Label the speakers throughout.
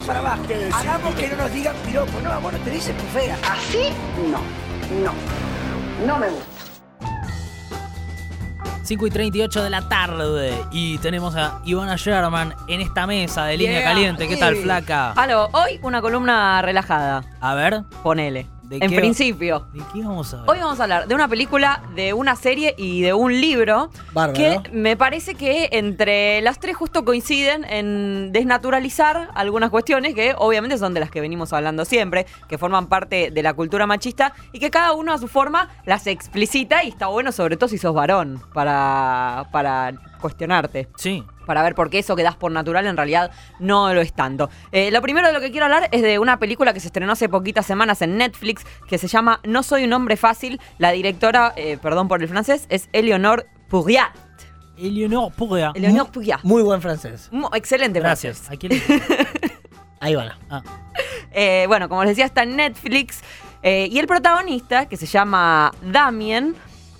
Speaker 1: para abajo. Hagamos que no nos digan piropo. No, bueno, te dicen tu fea.
Speaker 2: Así no me gusta.
Speaker 3: 5:38 de la tarde y tenemos a Ivana Sherman en esta mesa de Línea Caliente. ¿Qué tal, flaca?
Speaker 4: Aló, hoy una columna relajada.
Speaker 3: A ver.
Speaker 4: Ponele.
Speaker 3: ¿De
Speaker 4: En
Speaker 3: qué
Speaker 4: principio.
Speaker 3: ¿De qué vamos a ver?
Speaker 4: Hoy vamos a hablar de una película, de una serie y de un libro.
Speaker 5: Bárbaro.
Speaker 4: Que me parece que entre las tres justo coinciden en desnaturalizar algunas cuestiones que obviamente son de las que venimos hablando siempre, que forman parte de la cultura machista y que cada uno a su forma las explicita y está bueno sobre todo si sos varón para cuestionarte.
Speaker 3: Sí.
Speaker 4: Para ver por qué eso que das por natural en realidad no lo es tanto. Lo primero de lo que quiero hablar es de una película que se estrenó hace poquitas semanas en Netflix, que se llama No soy un hombre fácil. La directora, perdón por el francés, es Eleonore Puriat.
Speaker 3: Eleonore Puriat.
Speaker 4: Eleonore Puriat.
Speaker 5: Muy buen francés.
Speaker 4: Excelente
Speaker 3: Gracias.
Speaker 4: francés.
Speaker 3: ¿A quién le...
Speaker 5: Ahí van.
Speaker 4: Bueno, como les decía, está en Netflix. Y el protagonista, que se llama Damien,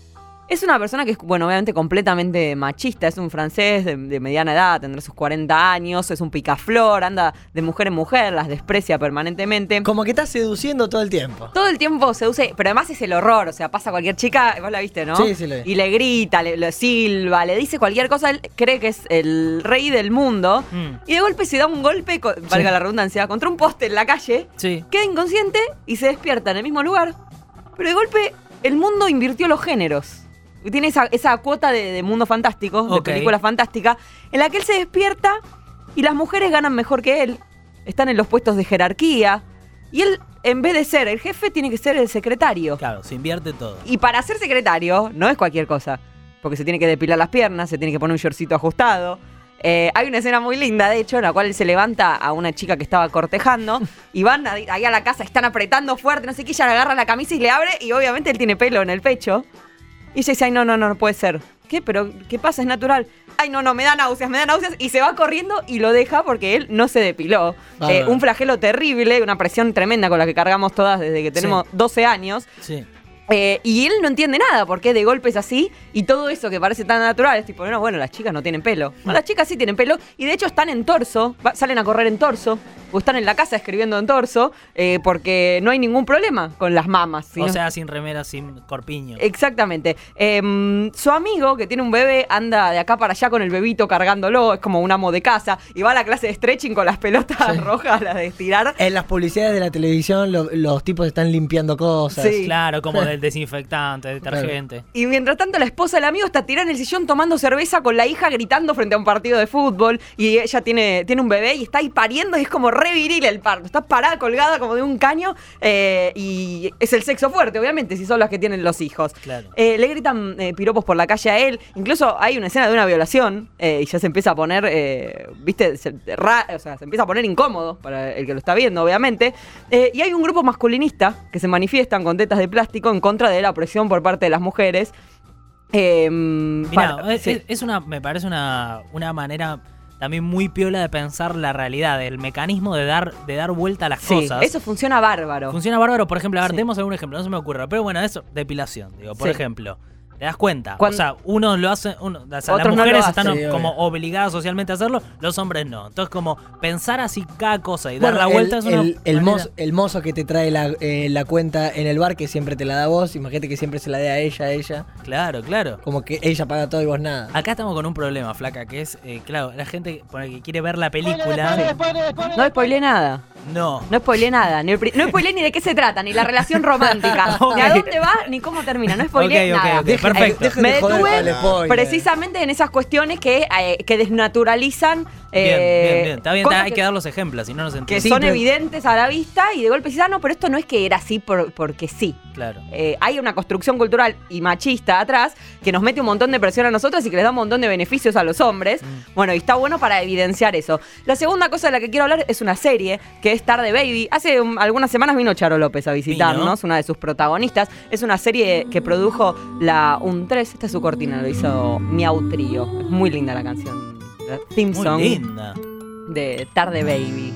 Speaker 4: es una persona que es, bueno, obviamente completamente machista. Es un francés de mediana edad, tendrá sus 40 años, es un picaflor, anda de mujer en mujer, las desprecia permanentemente.
Speaker 5: Como que está seduciendo todo el tiempo.
Speaker 4: Todo el tiempo seduce, pero además es el horror. O sea, pasa cualquier chica, vos la viste, ¿no?
Speaker 5: Sí, sí, lo vi.
Speaker 4: Y le grita, le silba, le dice cualquier cosa. Él cree que es el rey del mundo. Y de golpe se da un golpe, valga la redundancia, contra un poste en la calle.
Speaker 3: Sí.
Speaker 4: Queda inconsciente y se despierta en el mismo lugar. Pero de golpe el mundo invirtió los géneros. Tiene esa cuota de mundo fantástico, de película fantástica, en la que él se despierta y las mujeres ganan mejor que él. Están en los puestos de jerarquía. Y él, en vez de ser el jefe, tiene que ser el secretario.
Speaker 3: Claro, se invierte todo.
Speaker 4: Y para ser secretario no es cualquier cosa. Porque se tiene que depilar las piernas, se tiene que poner un shortcito ajustado. Hay una escena muy linda, de hecho, en la cual él se levanta a una chica que estaba cortejando y van ahí a la casa, están apretando fuerte, no sé qué, ella le agarra la camisa y le abre y obviamente él tiene pelo en el pecho. Y ella dice, ay, no puede ser. ¿Qué? ¿Pero qué pasa? Es natural. Ay, no, me da náuseas. Y se va corriendo y lo deja porque él no se depiló. Un flagelo terrible, una presión tremenda con la que cargamos todas desde que tenemos 12 años.
Speaker 3: Sí.
Speaker 4: Y él no entiende nada porque de golpe es así y todo eso que parece tan natural es tipo, no, bueno, las chicas no tienen pelo. No, las chicas sí tienen pelo y de hecho están en torso, salen a correr en torso o están en la casa escribiendo en torso porque no hay ningún problema con las mamas.
Speaker 3: O sea, sin remera, sin corpiño.
Speaker 4: Exactamente. Su amigo, que tiene un bebé, anda de acá para allá con el bebito cargándolo, es como un amo de casa, y va a la clase de stretching con las pelotas rojas, las de estirar.
Speaker 5: En las publicidades de la televisión los tipos están limpiando cosas.
Speaker 4: Sí.
Speaker 3: Claro, como del desinfectante, detergente.
Speaker 4: Claro. Y mientras tanto la esposa del amigo está tirada en el sillón tomando cerveza con la hija gritando frente a un partido de fútbol y ella tiene un bebé y está ahí pariendo y es como re viril el parto. Está parada, colgada como de un caño y es el sexo fuerte, obviamente, si son las que tienen los hijos.
Speaker 3: Claro.
Speaker 4: Le gritan piropos por la calle a él. Incluso hay una escena de una violación y ya se empieza a poner, ¿viste? Se empieza a poner incómodo para el que lo está viendo, obviamente. Y hay un grupo masculinista que se manifiestan con tetas de plástico en contra de la opresión por parte de las mujeres.
Speaker 3: Mirá, me parece una manera también muy piola de pensar la realidad, el mecanismo de dar vuelta a las cosas.
Speaker 4: Eso funciona bárbaro.
Speaker 3: Funciona bárbaro, por ejemplo, a ver, demos algún ejemplo, no se me ocurre, pero bueno, eso, depilación, digo, por ejemplo. ¿Te das cuenta? O sea, uno lo hace, las mujeres no están como obligadas socialmente a hacerlo, los hombres no. Entonces, como pensar así cada cosa y dar la vuelta es una
Speaker 5: el mozo que te trae la cuenta en el bar, que siempre te la da vos, imagínate que siempre se la dé a ella.
Speaker 3: Claro.
Speaker 5: Como que ella paga todo y vos nada.
Speaker 3: Acá estamos con un problema, flaca, que es, claro, la gente que quiere ver la película...
Speaker 4: No spoileé nada.
Speaker 3: No
Speaker 4: spoileé nada. No spoileé ni de qué se trata, ni la relación romántica, ni a dónde va, ni cómo termina. No spoileé nada.
Speaker 3: Perfecto.
Speaker 4: Me detuve precisamente en esas cuestiones que desnaturalizan.
Speaker 3: Bien. Está bien, hay que dar los ejemplos, si no nos entienden.
Speaker 4: Que son evidentes a la vista y de golpe dices, no, pero esto no es que era así porque sí.
Speaker 3: Claro.
Speaker 4: Hay una construcción cultural y machista atrás que nos mete un montón de presión a nosotros y que les da un montón de beneficios a los hombres. Bueno, y está bueno para evidenciar eso. La segunda cosa de la que quiero hablar es una serie que es Tarde Baby. Hace algunas semanas vino Charo López a visitarnos, una de sus protagonistas. Es una serie que produjo la Un3. Esta es su cortina, lo hizo Miau Trío. Es muy linda la canción. La theme song.
Speaker 3: Muy linda.
Speaker 4: De Tarde Baby.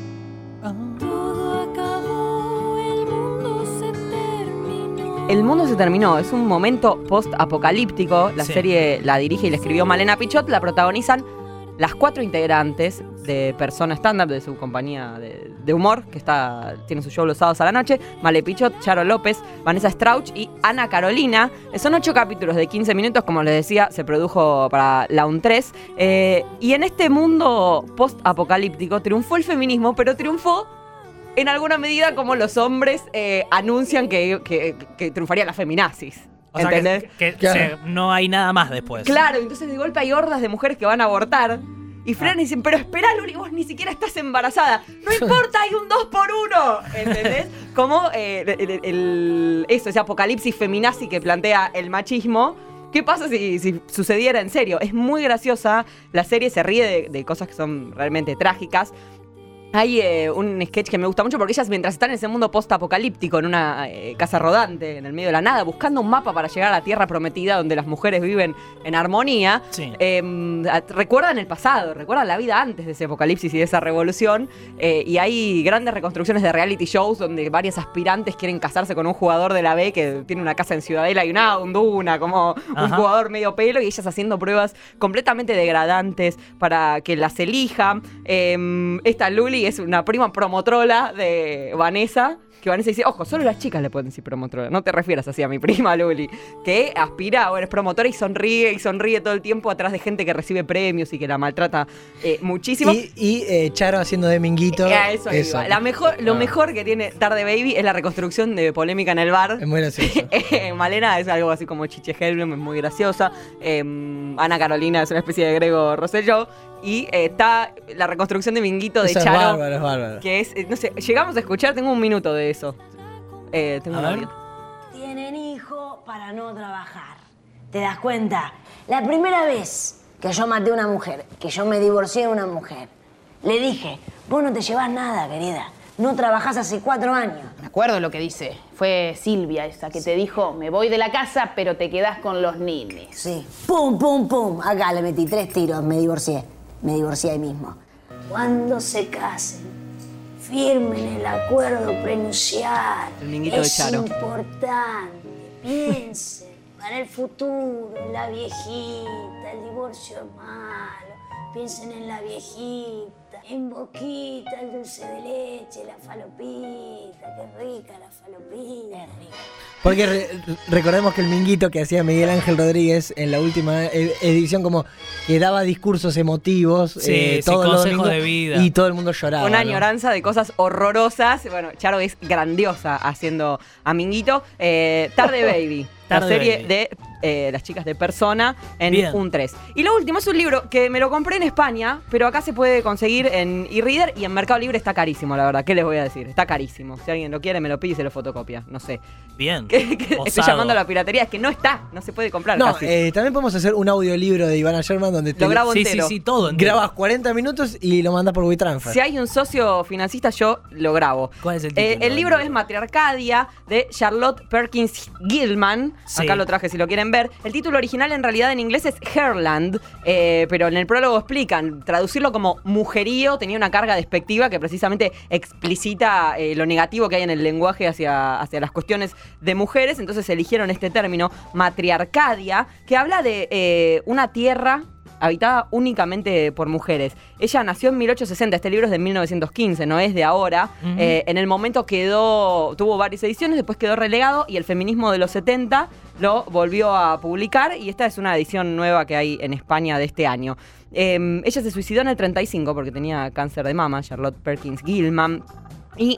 Speaker 4: El mundo se terminó. Es un momento post-apocalíptico. La serie la dirige y la escribió Malena Pichot. La protagonizan las 4 integrantes de Persona Stand Up, de su compañía de humor, que tiene su show los sábados a la noche, Male Pichot, Charo López, Vanessa Strauch y Ana Carolina. Son 8 capítulos de 15 minutos, como les decía, se produjo para la UN3. Y en este mundo post-apocalíptico triunfó el feminismo, pero triunfó en alguna medida como los hombres anuncian que triunfaría la feminazis.
Speaker 3: O sea,
Speaker 4: ¿entendés?
Speaker 3: que no hay nada más después.
Speaker 4: Claro, entonces de golpe hay hordas de mujeres que van a abortar y frenan y dicen, pero espera, Luli, vos ni siquiera estás embarazada. No importa, hay un 2x1. ¿Entendés? Como ese apocalipsis feminazi que plantea el machismo. ¿Qué pasa si sucediera en serio? Es muy graciosa. La serie se ríe de cosas que son realmente trágicas. Hay un sketch que me gusta mucho porque ellas, mientras están en ese mundo post-apocalíptico, en una casa rodante, en el medio de la nada, buscando un mapa para llegar a la tierra prometida donde las mujeres viven en armonía,
Speaker 3: sí.
Speaker 4: Recuerdan el pasado, recuerdan la vida antes de ese apocalipsis y de esa revolución. Y hay grandes reconstrucciones de reality shows donde varias aspirantes quieren casarse con un jugador de la B que tiene una casa en Ciudadela y una Duna, como un jugador medio pelo, y ellas haciendo pruebas completamente degradantes para que las elijan. Esta Luli es una prima promotrola de Vanessa, que Vanessa dice, ojo, solo las chicas le pueden decir promotora, no te refieras así a mi prima Luli, que aspira, es promotora y sonríe todo el tiempo atrás de gente que recibe premios y que la maltrata muchísimo.
Speaker 5: Y Charo haciendo de Minguito.
Speaker 4: Eso. Lo mejor que tiene Tarde Baby es la reconstrucción de polémica en el bar.
Speaker 5: Es muy gracioso.
Speaker 4: Malena es algo así como Chiche Helblum, es muy graciosa. Ana Carolina es una especie de Grego Rosselló. Y está la reconstrucción de Minguito de Charo.
Speaker 5: Es bárbaro.
Speaker 4: Que es, no sé, llegamos a escuchar, tengo un minuto de eso. Tengo un audio.
Speaker 2: Tienen hijo para no trabajar. ¿Te das cuenta? La primera vez que yo maté a una mujer, que yo me divorcié de una mujer, le dije, vos no te llevas nada, querida. No trabajás hace 4 años.
Speaker 6: Me acuerdo lo que dice. Fue Silvia esa que te dijo, me voy de la casa, pero te quedás con los ninis.
Speaker 2: Sí. Pum, pum, pum. Acá le metí 3 tiros, me divorcié. Me divorcié ahí mismo. Cuando se casen, firmen el acuerdo prenupcial.
Speaker 4: El Minguito de Charo.
Speaker 2: Es importante. Piensen para el futuro, en la viejita, el divorcio es malo. Piensen en la viejita, en Boquita, el dulce de leche, la falopita. Qué rica la falopita. Es rica.
Speaker 5: Porque recordemos que el Minguito que hacía Miguel Ángel Rodríguez en la última edición como que daba discursos emotivos, todos los
Speaker 3: consejos de vida.
Speaker 5: Y todo el mundo lloraba.
Speaker 4: Una añoranza de cosas horrorosas. Bueno, Charo es grandiosa haciendo a Minguito. Tarde Baby. La serie de las chicas de Persona en UN3. Y lo último es un libro que me lo compré en España, pero acá se puede conseguir en e-reader y en Mercado Libre está carísimo, la verdad. ¿Qué les voy a decir? Está carísimo. Si alguien lo quiere, me lo pide y se lo fotocopia. No sé.
Speaker 3: Bien.
Speaker 4: Estoy llamando a la piratería. Es que no se puede comprar casi.
Speaker 5: También podemos hacer un audiolibro de Ivana Sherman donde
Speaker 4: lo grabo entero.
Speaker 3: Sí, todo entero.
Speaker 5: Grabas 40 minutos y lo mandas por WeTransfer.
Speaker 4: Si hay un socio financista, yo lo grabo.
Speaker 3: ¿Cuál es el título?
Speaker 4: El libro es Matriarcadia, de Charlotte Perkins Gilman.
Speaker 3: Sí.
Speaker 4: Acá lo traje si lo quieren ver. El título original en realidad en inglés es Herland, pero en el prólogo explican, traducirlo como mujerío tenía una carga despectiva que precisamente explicita lo negativo que hay en el lenguaje hacia las cuestiones de mujeres. Entonces eligieron este término, Matriarcadia, que habla de una tierra habitada únicamente por mujeres. Ella nació en 1860, este libro es de 1915, no es de ahora. Uh-huh. En el momento tuvo varias ediciones, después quedó relegado y el feminismo de los 70 lo volvió a publicar y esta es una edición nueva que hay en España de este año. Ella se suicidó en el 35 porque tenía cáncer de mama, Charlotte Perkins Gilman, y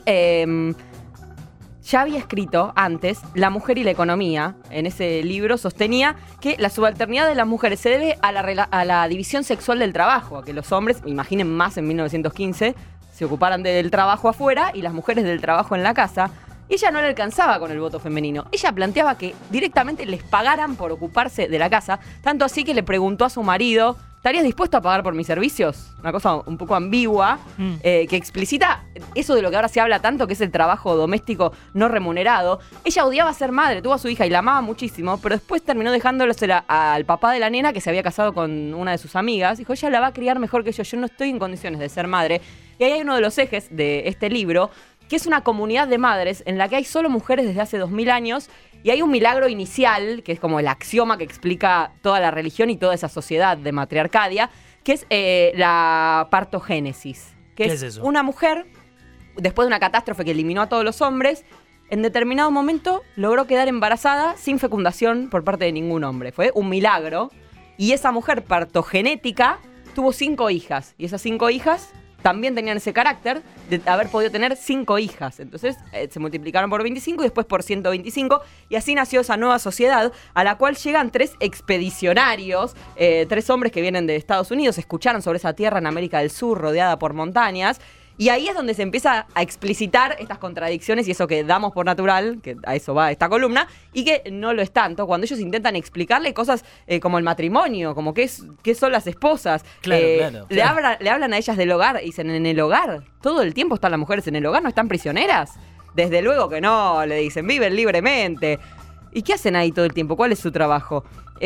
Speaker 4: ya había escrito antes La mujer y la economía. En ese libro sostenía que la subalternidad de las mujeres se debe a la división sexual del trabajo, a que los hombres, imaginen más en 1915, se ocuparan del trabajo afuera y las mujeres del trabajo en la casa. Ella no le alcanzaba con el voto femenino. Ella planteaba que directamente les pagaran por ocuparse de la casa, tanto así que le preguntó a su marido, ¿estarías dispuesto a pagar por mis servicios? Una cosa un poco ambigua, que explicita eso de lo que ahora se habla tanto, que es el trabajo doméstico no remunerado. Ella odiaba ser madre, tuvo a su hija y la amaba muchísimo, pero después terminó dejándosela al papá de la nena, que se había casado con una de sus amigas. Dijo, ella la va a criar mejor que yo no estoy en condiciones de ser madre. Y ahí hay uno de los ejes de este libro, que es una comunidad de madres en la que hay solo mujeres desde hace 2000 años y hay un milagro inicial, que es como el axioma que explica toda la religión y toda esa sociedad de Matriarcadia, que es la partogénesis.
Speaker 3: ¿Qué es eso?
Speaker 4: Una mujer, después de una catástrofe que eliminó a todos los hombres, en determinado momento logró quedar embarazada sin fecundación por parte de ningún hombre. Fue un milagro. Y esa mujer partogenética tuvo 5 hijas. Y esas 5 hijas también tenían ese carácter de haber podido tener 5 hijas. Entonces se multiplicaron por 25 y después por 125. Y así nació esa nueva sociedad a la cual llegan 3 expedicionarios, 3 hombres que vienen de Estados Unidos, escucharon sobre esa tierra en América del Sur rodeada por montañas. Y ahí es donde se empieza a explicitar estas contradicciones y eso que damos por natural, que a eso va esta columna, y que no lo es tanto, cuando ellos intentan explicarle cosas como el matrimonio, como qué son las esposas.
Speaker 3: Claro.
Speaker 4: Le hablan a ellas del hogar y dicen, en el hogar, todo el tiempo están las mujeres en el hogar, no están prisioneras. Desde luego que no, le dicen, viven libremente. ¿Y qué hacen ahí todo el tiempo? ¿Cuál es su trabajo?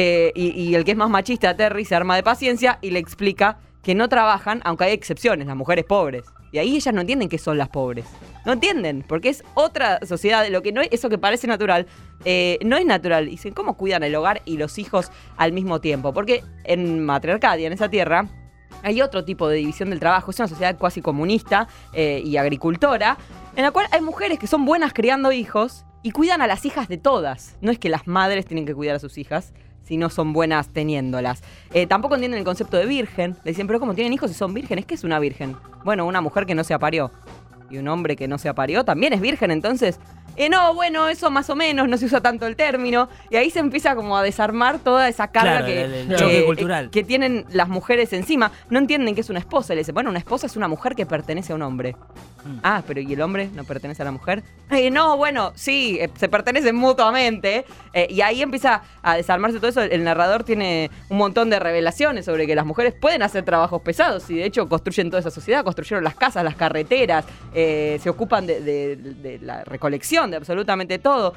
Speaker 4: Y el que es más machista, Terry, se arma de paciencia y le explica que no trabajan, aunque hay excepciones, las mujeres pobres. Y ahí ellas no entienden qué son las pobres. No entienden, porque es otra sociedad. De lo que no es, eso que parece natural, no es natural. Y dicen, ¿cómo cuidan el hogar y los hijos al mismo tiempo? Porque en Matriarcadia, en esa tierra, hay otro tipo de división del trabajo. Es una sociedad cuasi comunista y agricultora, en la cual hay mujeres que son buenas criando hijos y cuidan a las hijas de todas. No es que las madres tienen que cuidar a sus hijas, si no son buenas teniéndolas. Tampoco entienden el concepto de virgen. Le dicen, pero ¿cómo tienen hijos si son vírgenes? ¿Qué es una virgen? Bueno, una mujer que no se aparió. Y un hombre que no se aparió también es virgen, entonces... no, bueno, eso más o menos, no se usa tanto el término. Y ahí se empieza como a desarmar toda esa carga
Speaker 3: choque cultural
Speaker 4: que tienen las mujeres encima. No entienden que es una esposa. Le dicen, bueno, una esposa es una mujer que pertenece a un hombre. Ah, pero ¿y el hombre no pertenece a la mujer? No, bueno, sí, se pertenecen mutuamente. Y ahí empieza a desarmarse todo eso. El narrador tiene un montón de revelaciones sobre que las mujeres pueden hacer trabajos pesados. Y de hecho construyen toda esa sociedad, construyeron las casas, las carreteras, se ocupan de la recolección, de absolutamente todo.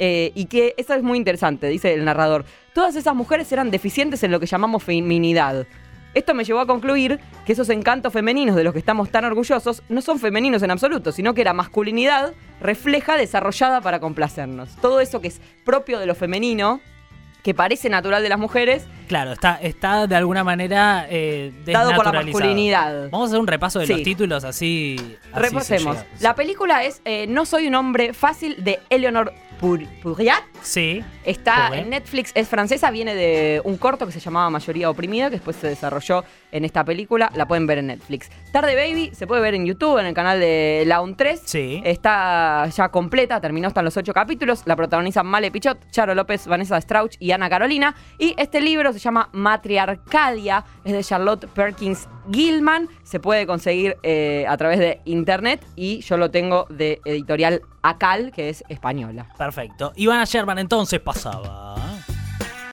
Speaker 4: Y que eso es muy interesante, dice el narrador. Todas esas mujeres eran deficientes en lo que llamamos feminidad. Esto me llevó a concluir que esos encantos femeninos de los que estamos tan orgullosos no son femeninos en absoluto, sino que la masculinidad refleja desarrollada para complacernos. Todo eso que es propio de lo femenino, que parece natural de las mujeres...
Speaker 3: Claro, está de alguna manera
Speaker 4: dado por la masculinidad.
Speaker 3: Vamos a hacer un repaso de los títulos, así
Speaker 4: repasemos. La película es No soy un hombre fácil, de Eleanor Puriat.
Speaker 3: Sí.
Speaker 4: Está en Netflix, es francesa, viene de un corto que se llamaba Mayoría Oprimida, que después se desarrolló en esta película. La pueden ver en Netflix. Tarde Baby se puede ver en YouTube, en el canal de Laun 3.
Speaker 3: Sí.
Speaker 4: Está ya completa, terminó, están los 8 capítulos. La protagonizan Male Pichot, Charo López, Vanessa Strauch y Ana Carolina. Y este libro se llama Matriarcadia, es de Charlotte Perkins Gilman. Se puede conseguir a través de internet y yo lo tengo de editorial Acal, que es española.
Speaker 3: Perfecto. Ivana Sherman entonces pasaba.